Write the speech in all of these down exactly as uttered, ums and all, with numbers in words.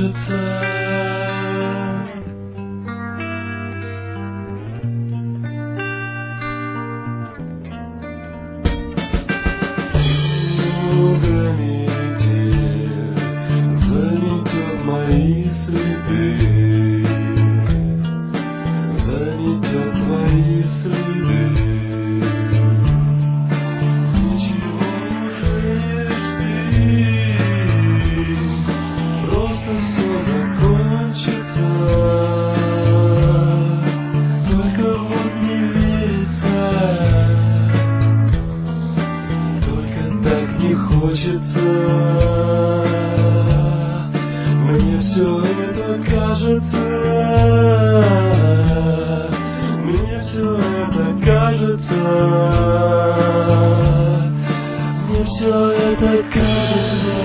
кажется. Много недель заметет мои следы, заметет твои следы. Ничего не жди, просто все закончится. Только вот не верится, только так не хочется. Мне все это кажется, мне все это кажется, мне все это кажется.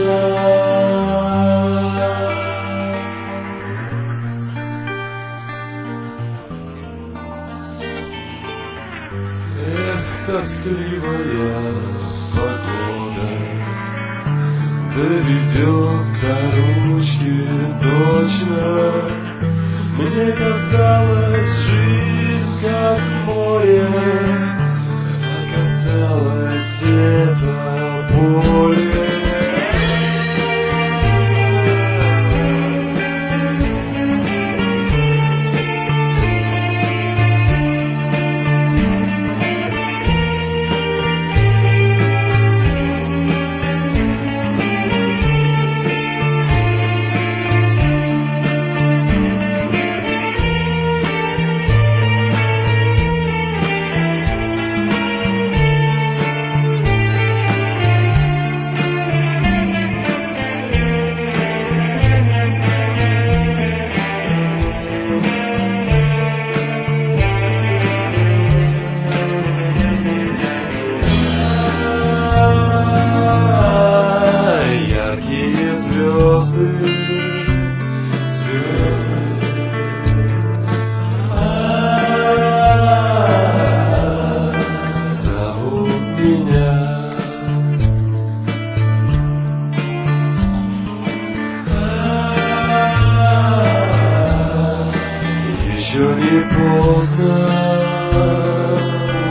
Эх, тоскливая погода доведет до ручки точно. Мне казалось, жизнь как море, оказалось это поле. Еще не поздно.